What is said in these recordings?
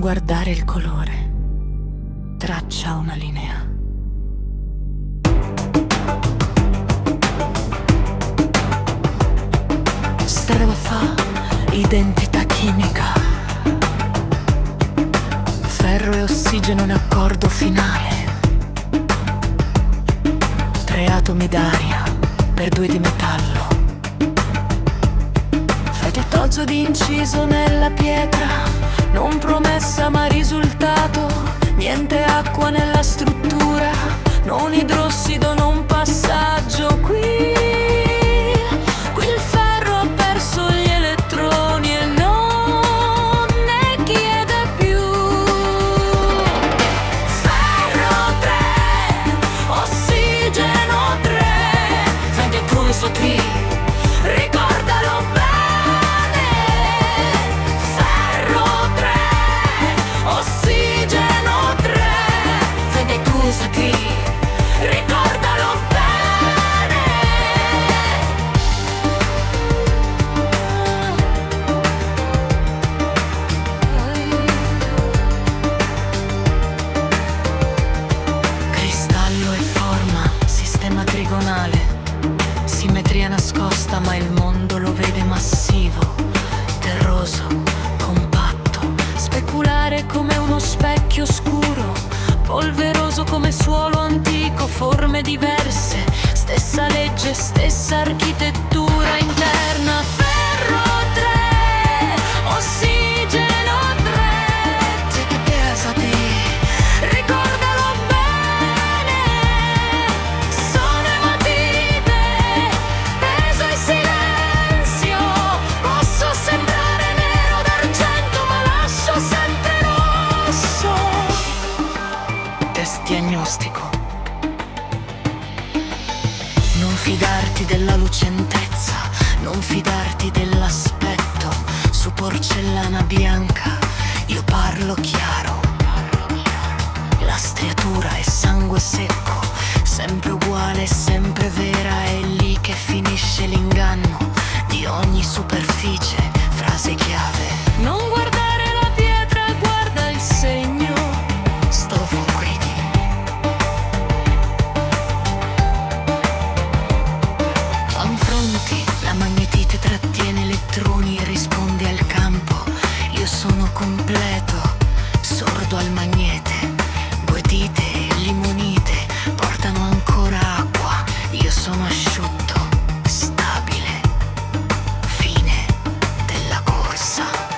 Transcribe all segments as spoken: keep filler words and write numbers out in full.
guardare il colore, traccia una linea. Strada fa identità chimica, ferro e ossigeno in accordo finale, tre atomi d'aria per due di metallo, fettoggio di inciso nella pietra, non promessa ma risultato, niente acqua nella struttura, non idrossido, non passaggio. Qui, qui il ferro ha perso gli elettroni e non ne chiede più. Ferro tre, ossigeno tre, senti il pulso qui, ricordalo bene. Ferro tre, ossigeno tre, senti il pulso qui, ricordalo bene. Cristallo e forma, sistema trigonale, simmetria nascosta ma il mondo lo vede massivo, terroso, compatto, speculare come uno specchio scuro, polveroso come suolo antico, forme diverse, stessa legge, stessa architettura interna. Ferro tre, ossigeno tre, te che pesati, ricordalo bene. Sono matite, peso e silenzio, posso sembrare nero d'argento ma lascio sempre rosso. Test diagnostico. Non fidarti della lucentezza, non fidarti dell'aspetto, su porcellana bianca io parlo chiaro. La striatura è sangue secco, sempre uguale, sempre vera, è lì che finisce l'inganno di ogni superficie, frase chiave. Non guardare la pietra, guarda il segno, stofo guidi. Confronti, la magnetite trattiene elettroni e risponde al campo. Io sono completo, sordo al magnete. Due dita e limonite portano ancora acqua. Io sono asciutto, stabile, fine della corsa.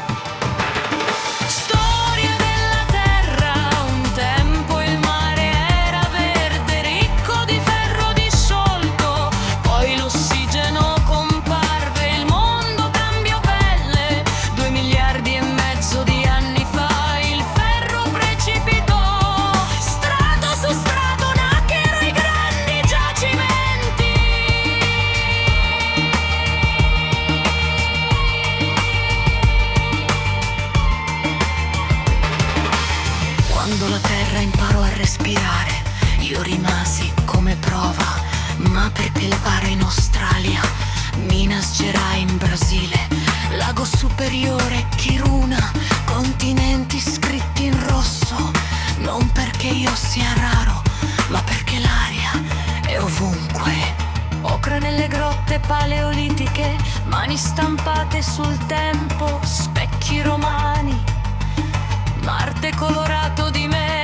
Storia della terra, un tempo il mare era verde, ricco di ferro disciolto, poi l'ossigeno comparve, il mondo cambiò pelle, due miliardi e mezzo di anni fa il ferro precipitò, strato su strato nacquero i grandi giacimenti. Quando la terra imparò a respirare, io rimasi come prova, ma per pelare in Australia, Minas Gerais in Brasile, Lago Superiore, Kiruna, continenti scritti in rosso, non perché io sia raro, ma perché l'aria è ovunque. Ocra nelle grotte paleolitiche, mani stampate sul tempo, specchi romani, Marte colorato di me.